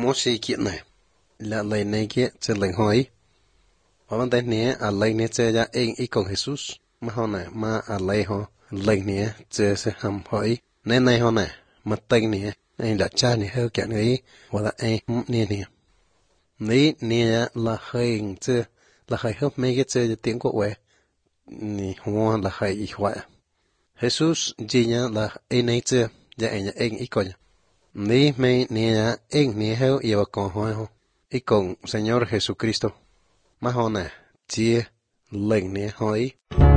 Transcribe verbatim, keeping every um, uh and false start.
mua xì kiện này là lời này kia cho lần hỏi và vấn đề này à lời này cho ra anh ý con Jesus mà họ này mà à lời họ lời này cho sẽ hầm hỏi nên này họ này mà tên này anh đã cha này hơi kiện ấy hoặc là anh này này này này là hơi chưa là hơi hấp mấy cái chơi tiếng quốc về này hoa là hơi ý hoại Jesus chỉ nhá là anh ấy chưa và anh anh ý con này mấy này anh này hơi yêu con hoài ho ý con Señor Jesucristo mà họ này chia lệnh này hỏi